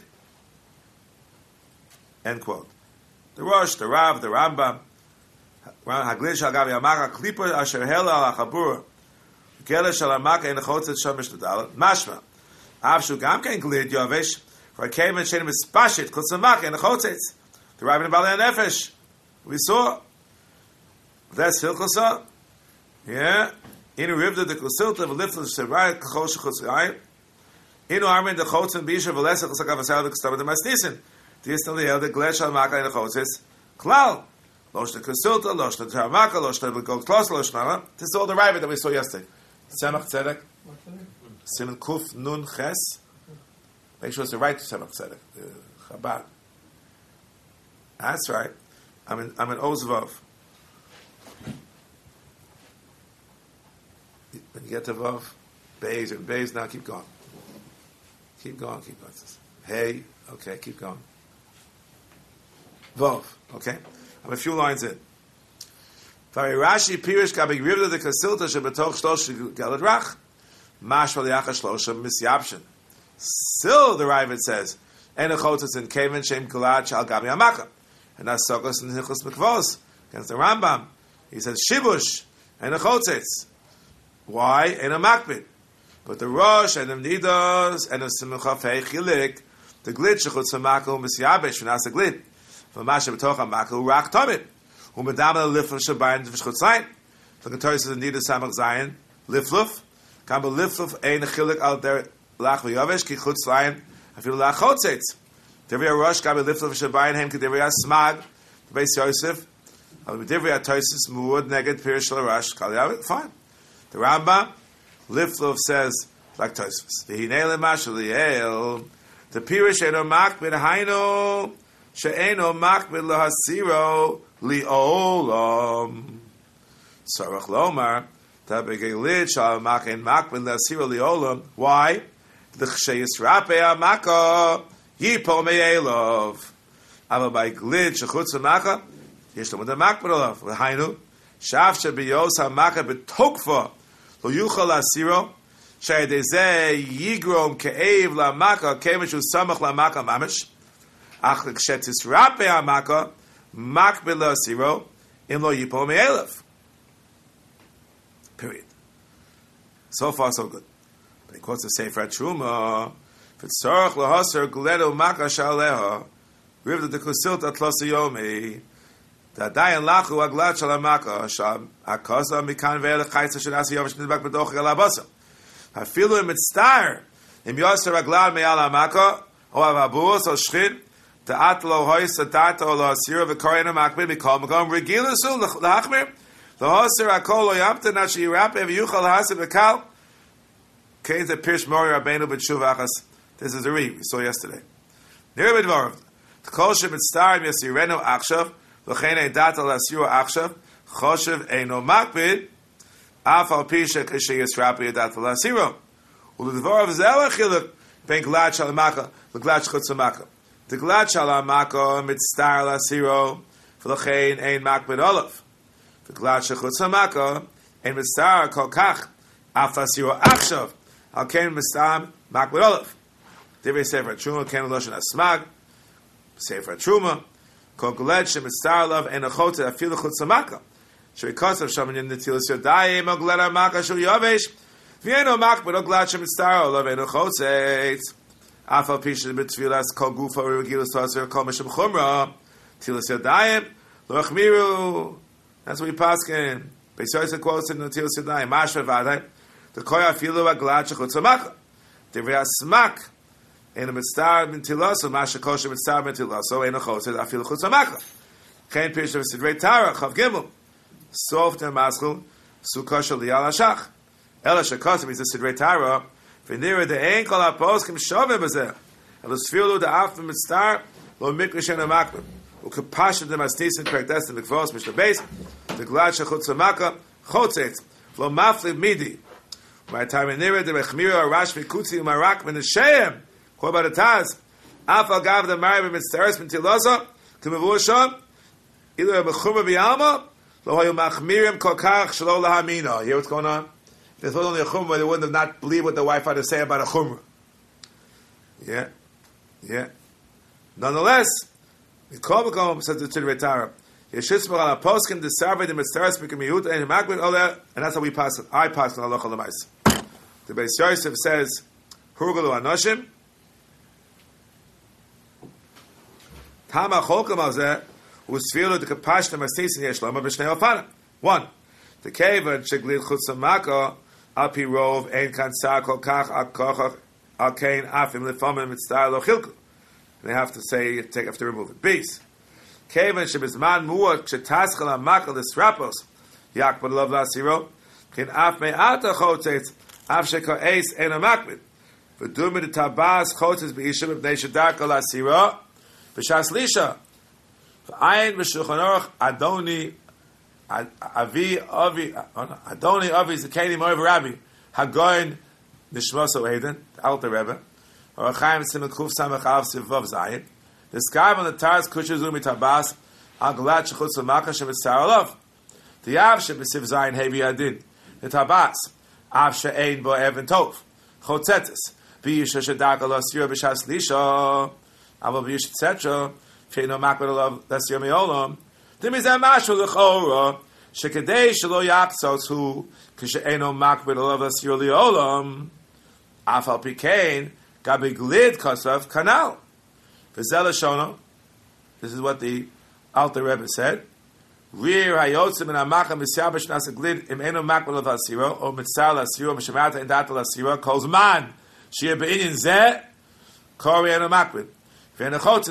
A: End quote. The Rosh, the Rav, the Rambam, Haglid Shalgavi Amaka, Klipa Asher Hela Al HaChabura, Gelet Shalamaka in the Chotes Shom Mishnah Dalet, Mashma. Avshu Gam Ken Glid Yovesh, Rakeim and Shenim Mispashit, Chutz HaMaka in the Chotes. The Rabbi Balei Nefesh. We saw. That's Hilchosa. Yeah. In a rivda the Kusilta of Liftel Shavai Chosh Chotzai. In Armin the Chotz and Bisha Valesa Kosakavasal the Kustam the Masnisin. This is the elder Glesh Maka in the Chotzes. Klal. Losh the Kusilta, Losh the Tramaka, Losh the Gold Klos, Losh Nana. This is all the Rabbi that we saw yesterday. Tzemach Tzedek. Siman Kuf Nun Ches. Make sure it's the right Tzemach Tzedek. Chabad. That's right. I'm in I'm in Ozvav. When you get to Vav, Beis and Beis, now keep going. Keep going, keep going. Hey, okay, keep going. Vav, okay? I'm a few lines in. Vari Rashi Pirish Kabig Rivda de Kasilta Shebetoch Shlosh Gelad Rach Mash Valiacha Shlosha Misyapshin. Still, the Ravid says, Enechotas in Kaven Shem Galad Shal Gabi Amaka. And that's Sokos and Hilchos Mikvos against the Rambam. He says, Shibush, Enechotas. Why? And a makbid. But the Rosh and the Nidos and the Simcha Fei Chilik, the glid shechutz hamakel misyabesh v'nas a glid. V'mashe b'toch hamakel rak tomit. U'medam lifluf shabayin v'shchutz zayin. The Torah says the Nidos samach zayin lifluf. Kamba lifluf ein chilik al der lach v'yavesh ki chutz zayin afilu lach chotzitz. Devri Rosh kamba lifluf shabayin hem kedevri asmag Beis Yosef. Devri atosis muad neged pirish shel Rosh kal yavet. Fine. The Rambam, Liflov says, like Tosfos, V'hinei l'mashal li'el, the Pirish eno makbid haino, she'eno makbid l'hasiro li'olam. Sarach lomar, ta'begelid shal makin makbid l'hasiro li'olam. Why? L'chshe yisrape ha'maka, yipol me'elov. Ava by glid shechutz ha'maka, yishlam the makbid olav. L'hainu, shaf she'biyos ha'maka b'tokfa, Lo yuchal asiro, she'edezeh yigrom ke'ev la'maka, ke'ev samach la'maka mamish, ach l'kshetis rape ha'maka, makbil la'asiro, in lo yipol me'elef. Period. So far, so good. But he quotes the Sefer Truma, v'tzorach l'hasar guledo maka sha'aleha, rivda de kusilta tlosa yomi, da dayan lachu aglat shalamaka sham akaza mikan ve'elech chaytza shenasi yovish nidbak b'doch galabasa. Hafilu im mitztar im yoser aglat me'al amaka o avabus o shchid ta'at lo hois ta'at o lo asira v'korin amakbid mikol makom regilusu l'achmir l'hoser akol lo yamta nashi yirape v'yuchal hasi v'kal kein ze pirsh mori rabbeinu b'tshuva achas. This is a read we saw yesterday. Nir b'dvarav t'kol shem mitztar im yasirenu achshav L'chein ein dat al asiru achshav, choshev eino makbid, af al pisha k'shei yisrapi dat al asiru. U'ledvarav zeh achiluk, ben glad shalamaka, l'glad shchutz hamaka. The glad shalamaka mitzstar al asiru, v'l'chein ein makbid olav. The glad shchutz hamaka, ein mitzstar kol kach, af asiru achshav, Al Kain Mistam Makbid Olav. Divrei Sefer Truma Kain Loshen Asmag Sefer Truma Kol Guled Shem Mistar Olav En Achot Afilu Chutz Hamaka Shreikosav Shaman Yim Netilas Yodayim Al Guled Hamaka Shul Yovesh V'Yeno Makbid Al Guled Shem Mistar Olav En Achot Afal Pishin B'Tfilas Kol Gufa Regilus Tosfer Kol Mishem Chumra Tilas Yodayim Lo Achmiru. That's what we paskin. Beis Yosef quotes in the Tilas Yodayim Mashra Vadai the Koya Afilu Al Guled Shechutz Hamaka Divrei Asmak in a mitzvah mintilaso, masha kosher mitzvah mintilaso, ein achosed afilu chutz hamaka. Kein pirshav sidrei Tara chav gimel. Sof ten maskul su kosher liyal hashach. Ela shekosem is a sidrei Tara. V'nira de ein kol haposkim shovim b'zeh. Ela sfilu de af mitzvah lo mikrishen hamakbim. Ukapashet de masnisin krekdes in the kvos mishta beis. The glad shechutz hamaka chotzet lo mafli midi. My time in nira de mechmira arash mikutzi umarak min hashem. What about the Taz? Afal gav the marib mitzteres mintilosa k'mevu sham either a bechuma b'yalma lo hayu machmirim kol kach shelo lahamina. You hear what's going on? If they thought only a chumrah, they wouldn't have not believed what the wife had to say about a chumrah. Yeah, yeah. Nonetheless, the kol b'kom says the Tidrei Tara. Yeshitz al poskim the sarvei the mitzteres b'kemiyut and makbid oler, and that's how we pass it. I pass it on halacha l'mais. The Beis Yosef says hurgalu anoshim. Tama cholkam alzeh usfilu the kapashta mastisin yeshlama b'shnei ofanim. One, the keva sheglid chutz hamaka al pi rov ein kansar kol kach al kochach al kein afim lefamim mitzvah lo chilku. They have to say take have to remove it. Beis keva shebizman muat shetaschal hamaka l'srapos yakbad lov lasiro kin af me'ata chotetz af sheka eis ein hamakbid v'dumid tabas chotetz b'ishim b'nei shedarka lasiro. B'shas lisha, v'ayin b'shulchan aruch Adoni, Avi Avi Adoni Avi Zakeni Moav Rabbi Hagoyin Nishmoso Eden Alter Rebbe or Chaim Simon Kuf Samach Av Sivav Zayin. The sky on the Tars Kusha Zumi Tabas Al Galat Shechutz L'Maka Shemitzar Olav. The Av Shebesiv Zayin Hevi Adin. The Tabas Av She'ein Bo Even Tov Chotzetes B'Yisha Shedak Alo Sira B'Shas Lisha. Aval b'yish etc. She'eno makbid olav l'asir me'olam. Dimizeh mashu l'chora shekedei shelo yaktzos hu k'she'eno makbid olav l'asir li'olam. Afal pikein gabi glid kosav kanal. V'zeh l'shono. This is what the Alter Rebbe said. Rir hayotzim in ha'macham v'syabash nasa glid im eno makbid olav l'asiro o mitzar l'asiro m'shemata in data l'asiro kol zman she'eh be'inyin zeh kori eno makbid. End quote.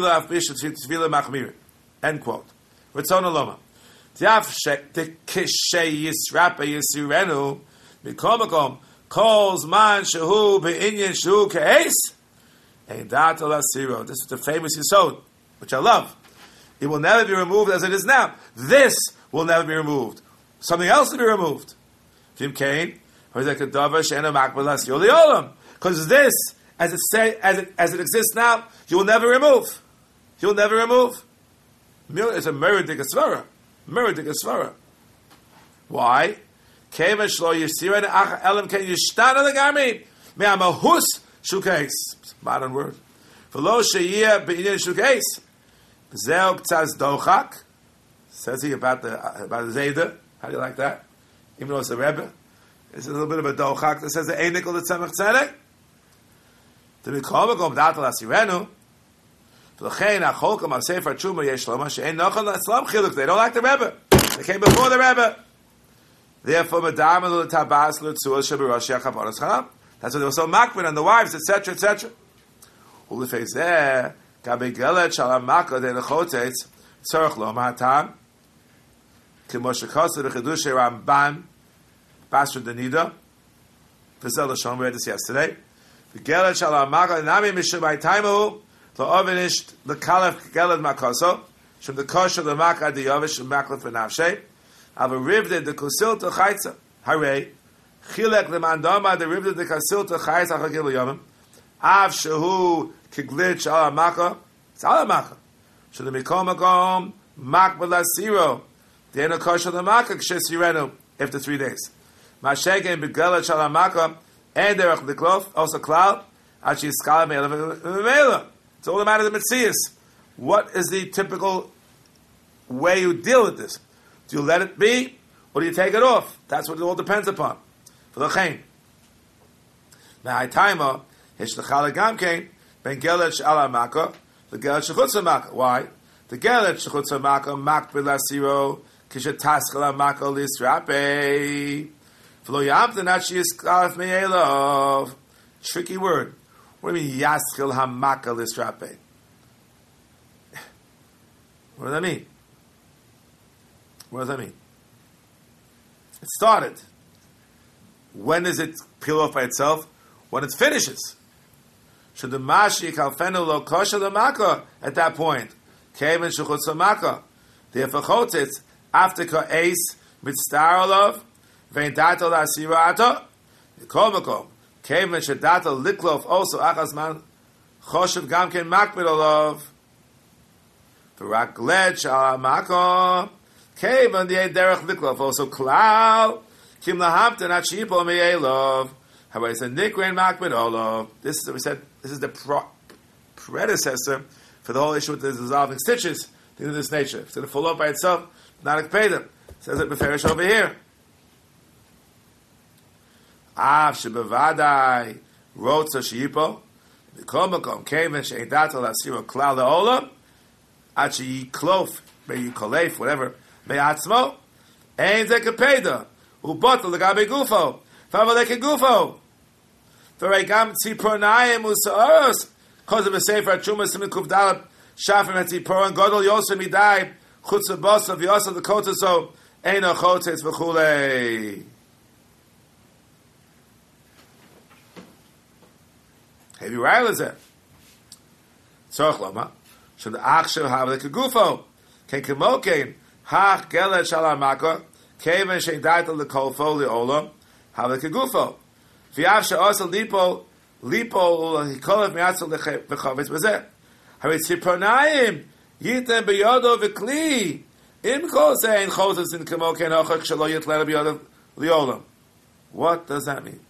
A: Ritzon Oloma. Tiaf tekishe yisrapa yisirenu mikomakom calls man shehu be'inyan shehu ke'es and dat alasiro. This is the famous yisod, which I love. It will never be removed as it is now. This will never be removed. Something else will be removed. Vim kain or like a davar she'ena makbalas yoliolam. Because this, as it say, as it as it exists now, you will never remove. You will never remove. It's a meridik svara. Meridik svara. Why? Keva shlo yisiren ach elam ken yishtana legami me amahus shukais. Modern word. V'lo sheyeh be'inyan shukais. Zeh k'tzaz dochak. Says he about the about the zayda. How do you like that? Even though it's a rebbe, it's a little bit of a dochak that says the einikol the tzemach tzedek. The mikol mekom dat lasirenu. V'lechein acholkam al sefer truma yesh loma she'en nochal l'aslam chiluk. They don't like the rebbe. They came before the rebbe. Therefore, madam el tabas l'tzua sheberosh yachavonos chanam. That's why they were so makbid on the wives, et cetera, et cetera. Ulefezeh gabi gelet shalamaka de lechotetz tzorach lo mahatam k'moshe kosev b'chidushay Ramban Basra Danida. V'zel l'shon, we read this yesterday. The gelet shalamaka nami mishabay taimu la'ovenisht l'kalef gelet makoso shem the kosher l'maka diyovish l'maklef v'navshay ava rivded the kusil to chaytza hare chilek l'mandama the rivded the kusil to chaytza chagil yomim av shehu kiglid shalamaka it's alamaka shel mikom makom makbala zero the enokosher l'maka k'shes yirenu after three days mashegen begelet shalamaka And derech liklof also klal achi skala meila v'meila. It's all a matter of the metzius. What is the typical way you deal with this? Do you let it be, or do you take it off? That's what it all depends upon. For the chayin. Now, Taima, Hishlachala Gamkein, Ben Gelet Shala Maka, the Gelet Shechutza Maka. Why? The Gelet Shechutza Maka, Makbid Lasiro, Kishataschala Maka Lisrape, Flo Yamta Nachi Iskalaf Meelov. Tricky word. What do you mean, Yaskil Hamaka Lisrape? What does that mean? What does that mean? It started. When does it peel off by itself? When it finishes. Should the mashi kalfenu lo kosher the maka at that point? Kevin shechutz maka. The afachotitz after ka ace mitzdarolov vein dato la sirato. Kol makom kevin shedato liklof also achas man choshev gamken makbidolov. V'rak led shala maka kevin the derech liklof also klal kim lahamten at shipo me'elov. However, it's a nikrein makbid olav. This is we said. This is the pro- predecessor for the whole issue with the dissolving stitches. Things of this nature. It's going to fall off by itself. Not ekpeda. Says it beferish over here. Av shebevadai rotza shipo b'kol makom keven she'edat al asiro klal leolam ad sheyiklof beyikolef whatever be'atzmo ein ze kepeda ubotel legabe gufo favaleke gufo. V'reigam tzipronayim usaoros because of a sefer truma simin kuvdalap shafim et tzipron godol yosem midai chutz abosav yosem the kotaso eino chotetz v'chulei. Have you realized that? Tzorch loma should achshav have the kegufo ken kemokein hach gelet shalar maka keven she'daito lekolfo leolam have the kegufo. V'yavsha also lipo lipo hikolev miatzol lechavetz b'zeh. Havet tzipronayim yitem beyodo v'kli im kol zein chosas in kemo ken ochach shelo yitlera beyodo liolam. What does that mean?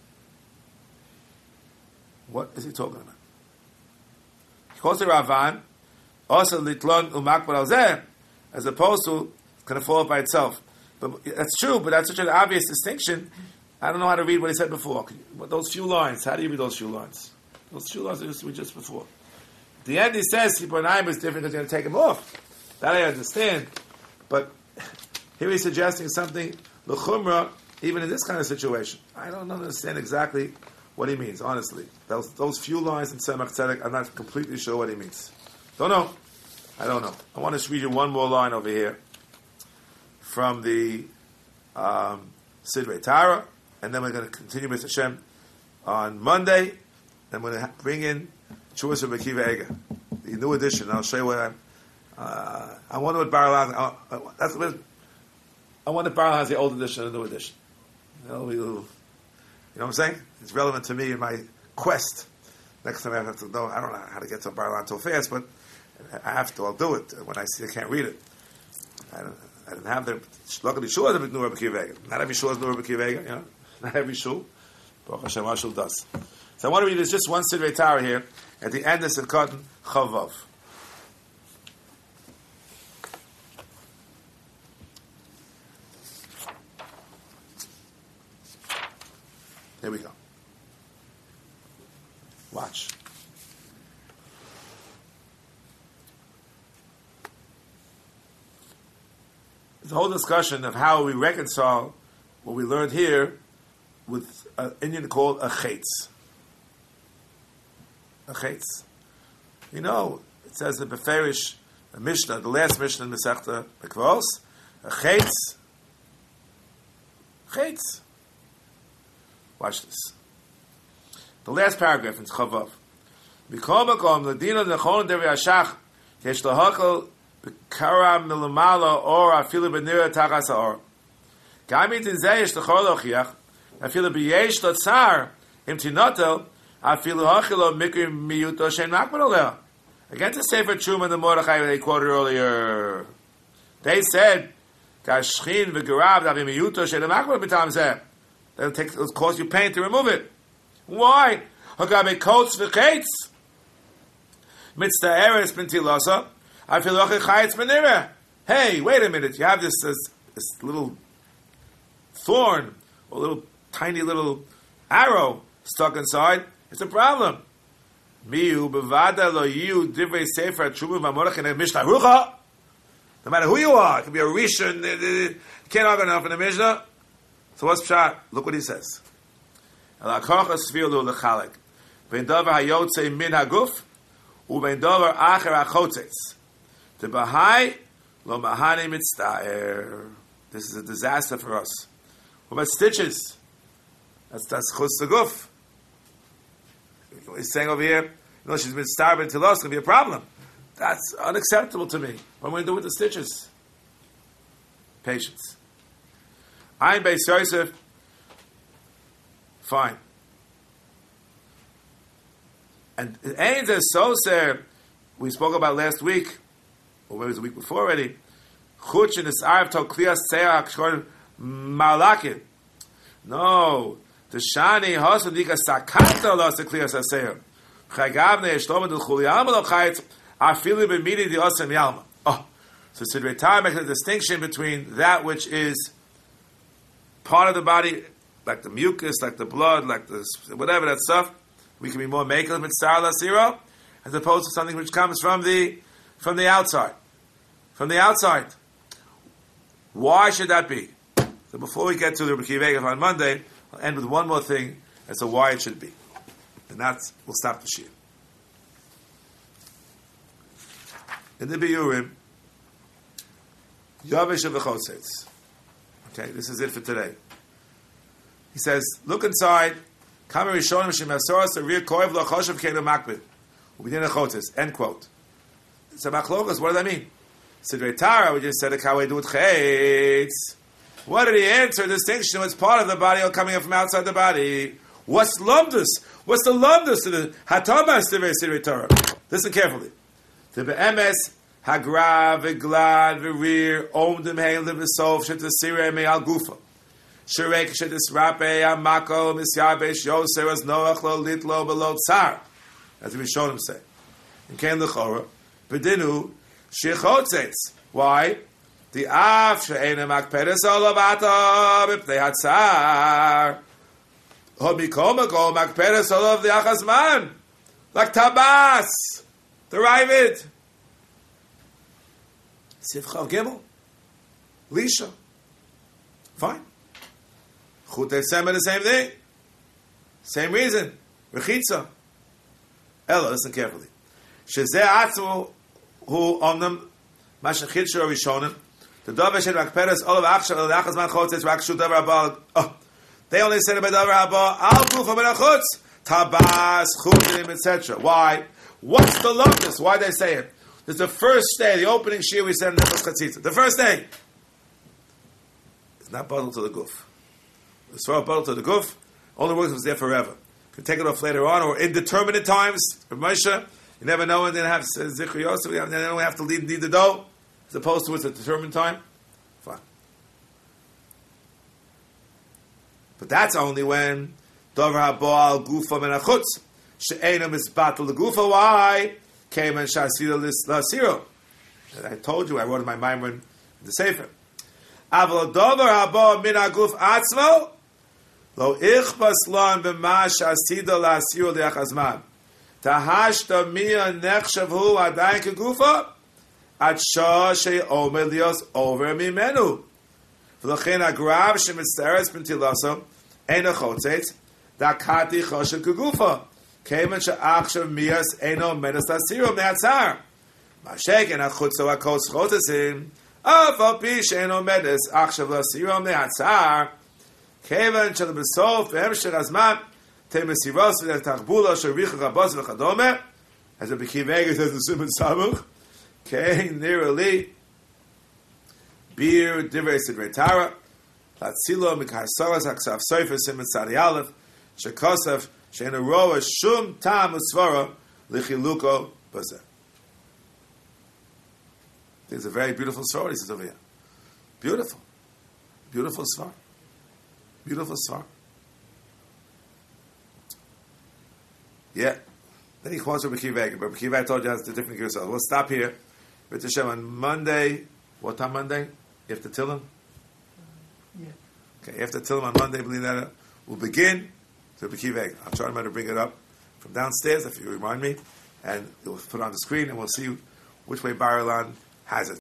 A: What is he talking about? Chosar Ravan also litlon umakbar al zeh as opposed to it's going to fall by itself. But that's true. But that's such an obvious distinction. I don't know how to read what he said before. Those few lines. How do you read those few lines? Those few lines we just before. At the end he says Sipronayim is different because you're going to take him off. That I understand. But here he's suggesting something l'chumra even in this kind of situation. I don't understand exactly what he means, honestly. Those, those few lines in Tzemach Tzedek, I'm not completely sure what he means. Don't know. I don't know. I want to read you one more line over here from the um, Sidrei Tara. And then we're going to continue with Hashem on Monday. Then we're going to bring in Chuvas of Akiva Eiger, the new edition. I'll show you what I'm. Uh, I wonder what Bar-Ilan. Uh, that's what. I wonder if Bar-Ilan has the old edition and the new edition. You know, we, you know what I'm saying? It's relevant to me in my quest. Next time I have to know. I don't know how to get to Bar-Ilan so fast, but I have to. I'll do it when I see I can't read it. I don't. I didn't have the. Luckily, Shul has a new Rebbe Akiva Eiger. Not every Shul has new Rebbe Akiva Eiger. You know. Not every shul. Baruch Hashem, our shul does. So I want to read this just one Sidrei Torah here. At the end of Sivkot Chavav. Here we go. Watch. There's a whole discussion of how we reconcile what we learned here with an Indian called a chetz. A chetz. You know, it says the Beferish, the Mishnah, the last Mishnah in the Masechta Mikvos, a chetz. Chetz. Watch this. The last paragraph in Chavav. B'kol makom l'dina nechon devi hashach yesh lahakol b'kara milamala or afilu b'nira tachas ha'or. Gamit in zeh yesh l'chol lochiach afilu b'yesh l'tzar im tinotel afilu hachilo mikri miyuto shen makman oleh. Against the Sefer Truma, the Mordechai they quoted earlier, they said kashchin v'garav davi miyuto shen makman b'tam zeh. That'll take, it'll cause you pain to remove it. Why? Hagabe coats v'kates. Mitzvah eres b'ntilasa. I feel like chayetz b'nira. Hey, wait a minute. You have this, this this little thorn, or little tiny little arrow stuck inside. It's a problem. Miu bevada lo yu divrei sefer tshuva v'amorach in Mishnah Rucha. No matter who you are, it could be a Rishon. You can't argue enough in the Mishnah. So what's pshat? Look what he says. El hakochas svilu lechalek. Vein davar hayotze min haguf, uvein davar acher achotzes. The Bahai lo mahani mitztaer. This is a disaster for us. What about stitches? That's that's chutz guf. He's saying over here, you know, she's been starving till us. It's going to be a problem. That's unacceptable to me. What am I going to do with the stitches? Patience. Ein Beis Yosef. Fine. And Ein Zeh Soser, we spoke about last week, or maybe it was the week before already. Chuch in this Arv Tol Kliyas Tzeah Kshor Malakim. No. The Shani Hosandika Sakata Los Kliyas Tzeah. Chagavne Eshtomad El Chuliyam Lo Chayetz Afili B'midi Di Osem Yalma. Oh. So Sidrei Torah makes a distinction between that which is part of the body, like the mucus, like the blood, like the whatever that stuff. We can be more makel mitzar lasiro, as opposed to something which comes from the from the outside. From the outside. Why should that be? So before we get to the Rebbe Akiva Eiger on Monday, I'll end with one more thing as to why it should be. And that's, we'll stop the shir. In the Biurim, Yavish v'chosetz. Okay, this is it for today. He says, look inside. Kama rishonim shemasoras arir koev lo choshev keinu makbid. Ubidin achotes. End quote. It's a machlokas. What does that mean? Sidrei Torah, we just said, how we do it chetz. What did he answer? Distinction was part of the body or coming up from outside the body. What's lumdus? What's the lumdus of the hatamas Sidrei Torah? Listen carefully. The be'emes hagra v'glad v'rir omdim heilim v'sof shetasireh me'al gufa. Sherek shetisrape amako misyabesh yoser as noach lo litlo below tsar. As we showed him say. And came the chorah. Bedinu shechotzets. Why? The af she'enem akperes olavata b'pnei hatzar. Homikomako makperes olav the achazman. Like tabas. The Ravid. Sivcha Gimel. Lisha. Fine. Chutei Sema, the same thing. Same reason. Rechitza. Ella, listen carefully. Shezeh atzu hu omnam mashachit shur rishonim. The davar shed makperes olav achshav el achas man chotzes rak shu davar haba. Oh, they only said about davar haba. Al gufa ben achutz. Tabas, chutim, et cetera. Why? What's the locus? Why they say it? It's the first day, the opening shir we said in Nefesh Chatzitza. The first day. It's not bottled to the guf. It's not bottled to the guf. Only works if it's there forever. You can take it off later on or indeterminate times. Moshe, you never know when they have Zichri Yosef. They don't have to lead, lead the dough. As opposed to it's a determined time. Fine. But that's only when Dover Habal Gufa Menachutz. She'enam is battle the Gufa. Why? Came and Shasira Lasiro. I told you, I wrote in my mind in the Sefer. Aval Dover Habal Min Aguf Atzmo. Lo ichbas lan b'ma shasida lasiro liachazman. Tahashta mia nechshavhu adayin kegufa. At shah she'omer lios over mimenu. V'lochen agrav shemitzares b'ntilaso. Ein achotzet. Dakati choshev kegufa. Kemen she'achshav mias eino menas lasiro me'atzar. Masheken achutzo akos chotesim. Aval pi she'eino menas achshav lasiro me'atzar. Kevan shel besof v'hemshech hazman temesiros v'tachbula shericha rabos v'chadome. As a Rebbe Akiva Eiger says the Simon Samuch. Kein nirali bir divrei sidrei Torah latzilo mikhasaras haksav sofer Simon Sadi Aleph shekosef she'ena roa shum tam usvara lichiluko bazeh. There's a very beautiful story. He says over here. Beautiful, beautiful story. Beautiful svar. Yeah. Then he quotes Rabbi Akiva Eiger. But Rabbi Akiva Eiger told you that's the different Gerusah. We'll stop here. With Hashem on Monday. What time Monday? After Tillim?
B: Yeah.
A: Okay, after Tillim on Monday, believe that we'll begin. So Rabbi Akiva Eiger. I'll try to remember to bring it up from downstairs if you remind me. And we'll put it on the screen and we'll see which way Bar Ilan has it.